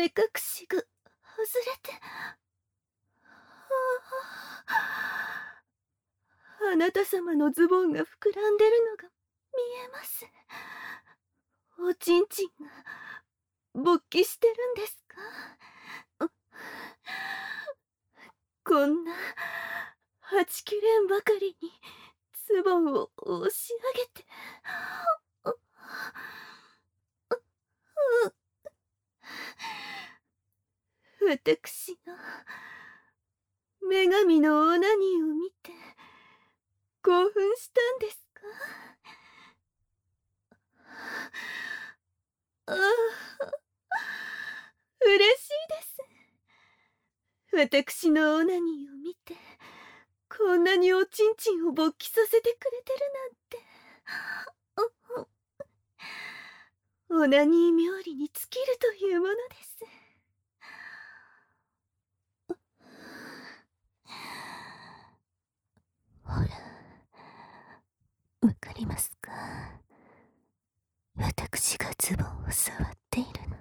目隠しが外れて、あなた様のズボンが膨らんでるのが見えます。おちんちんが勃起してるんですか？こんなはちきれんばかりにズボンを押し上げて、私の女神のオナニーを見て興奮したんですか？ああ、嬉しいです。私のオナニーを見てこんなにおちんちんを勃起させてくれてるなんて。オナニー冥利に尽きるというものです。ほら、わかりますか？私がズボンを触っているの。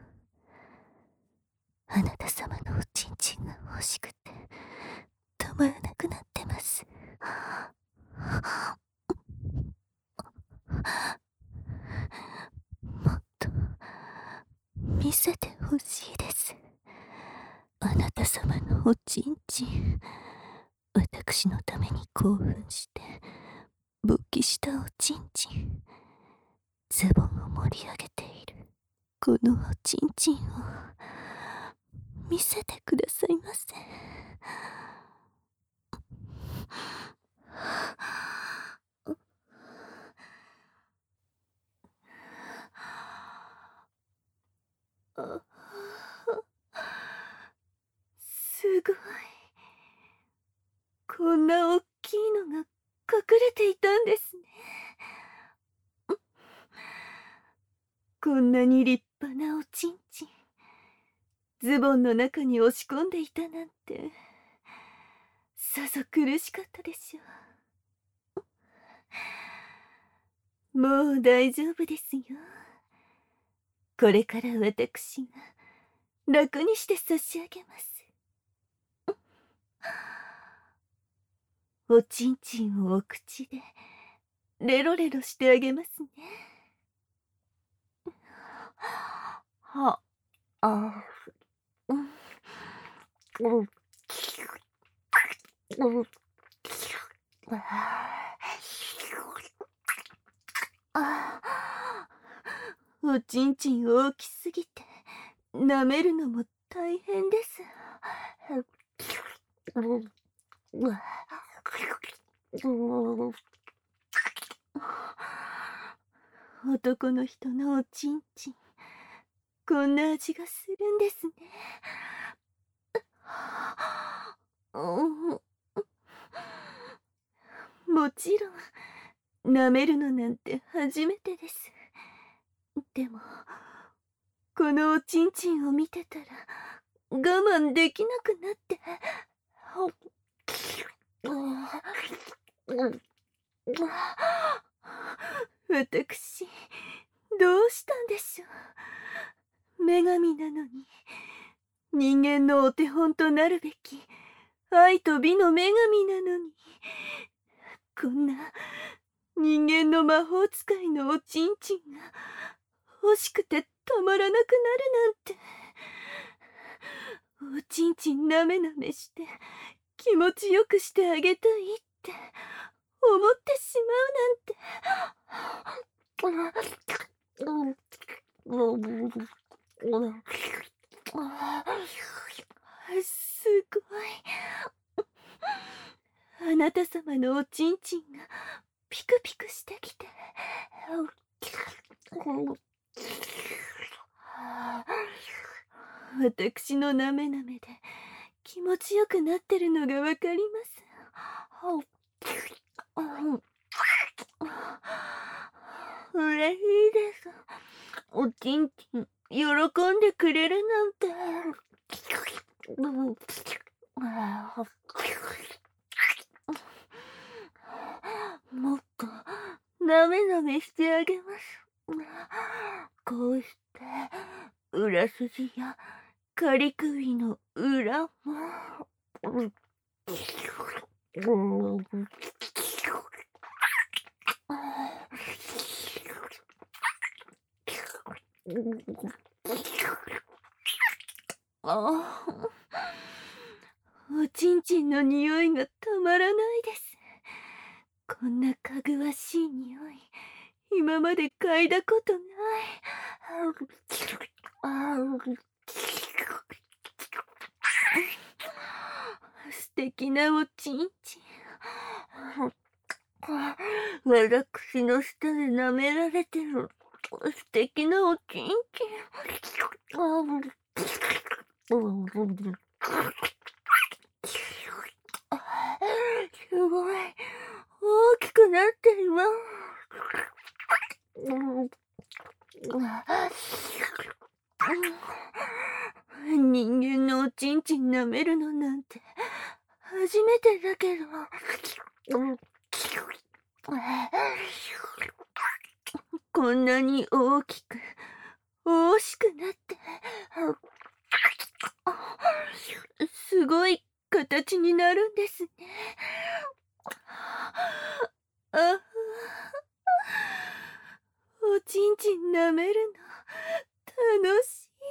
あなた様のおちんちんが欲しくて止まらなくなってます。もっと見せてほしいです。あなた様のおちんちん。私のために興奮して勃起したおちんちん。ズボンを盛り上げているこのおちんちんを見せてくださいませ。すごい。こんなおっきいのが隠れていたんですね。こんなに立派なおちんちん、ズボンの中に押し込んでいたなんて、さぞ苦しかったでしょう。もう大丈夫ですよ。これから私が楽にして差し上げます。おちんちんをお口でレロレロしてあげますね。は、あ、うん、うん、うん、あ、おちんちん大きすぎて舐めるのも大変です。男の人のおちんちん、こんな味がするんですね。もちろん舐めるのなんて初めてです。でもこのおちんちんを見てたら我慢できなくなって、私どうしたんでしょう。女神なのに人間のお手本となるべき愛と美の女神なのに、こんな人間の魔法使いのおちんちんが欲しくてたまらなくなるなんて。おちんちんなめなめして気持ちよくしてあげたいって思ってしまうなんて。すごい。あなた様のおちんちんがピクピクしてきて、私のなめなめで気持ちよくなってるのがわかります。嬉しいです。おちんちん喜んでくれるなんて。もっとなめなめしてあげます。こうして裏筋や仮首の裏も。ああ、おちんちんの匂いがたまらないです。こんなかぐわしい匂い、今まで嗅いだことない。素敵なおちんちん。私の舌で舐められてる素敵なおちんちん。すごい大きくなっています。人間のおちんちん舐めるのなんて初めてだけど。こんなに大きく大しくなってすごい形になるんですね。あ、おちんちん舐めるの楽しい。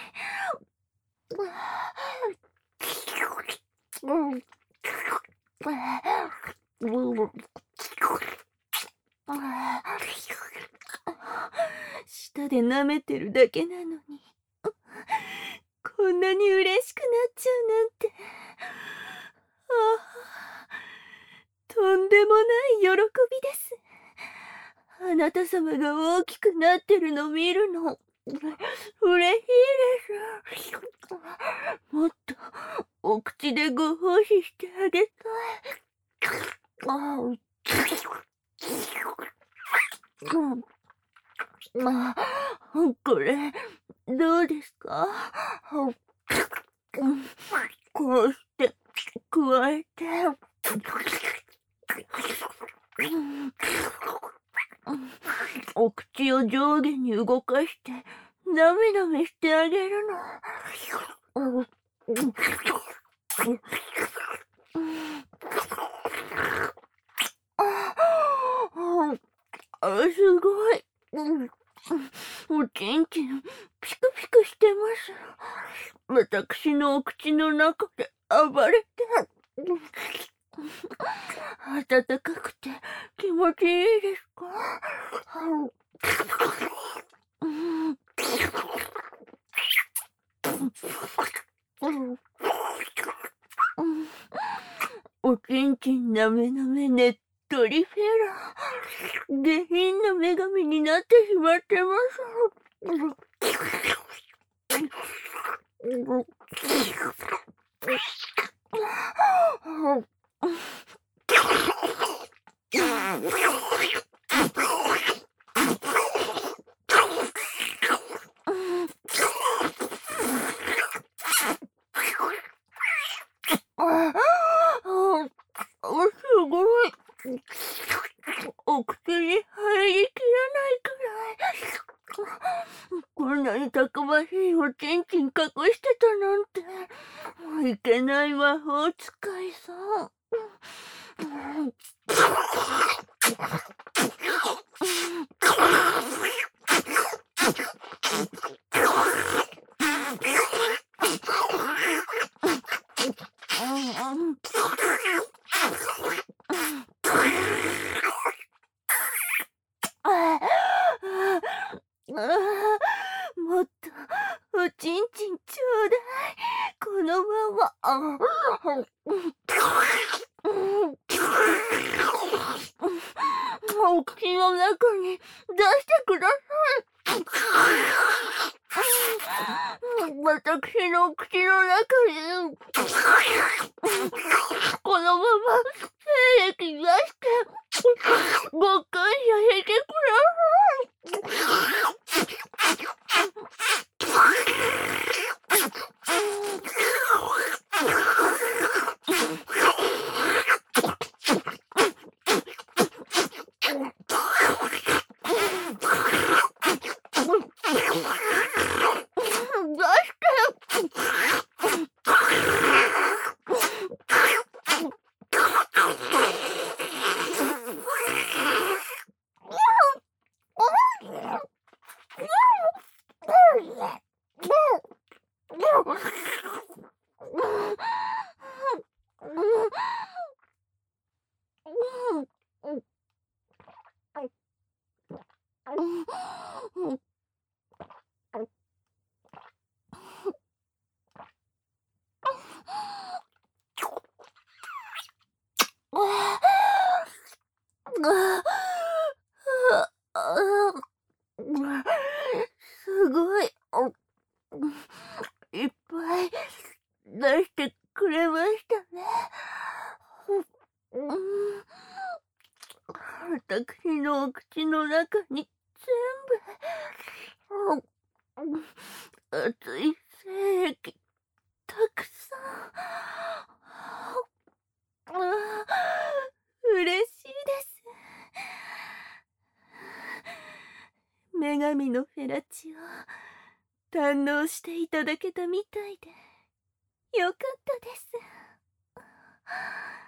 舌で舐めてるだけなのにこんなに嬉しくなっちゃうなんて。とんでもない喜びです。あなた様が大きくなってるの見るの嬉しいです。もっとお口でご奉仕してあげたい。これどうですか？こうして加えてお口を上下に動かしてなめなめしてあげるの。すごい。おちんちんピクピクしてます。私のお口の中で暴れて暖かくて気持ちいいですか？おちんちんなめなめねっとりフェラ下品な女神になってしまってますすごい。お口に入りきらないくらい。こんなにたくましいおちんちん隠してたなんて。いけない魔法使いさん。もっとおちんちんちょうだい。このまま。お口の中に出してください。私の口の中にこのまま精液出してご感謝してください。出してすごい。いっぱい出してくれましたね。私のお口の中に全部、熱い精液、たくさん。嬉しいです。女神のフェラチオ、堪能していただけたみたいで、よかったです。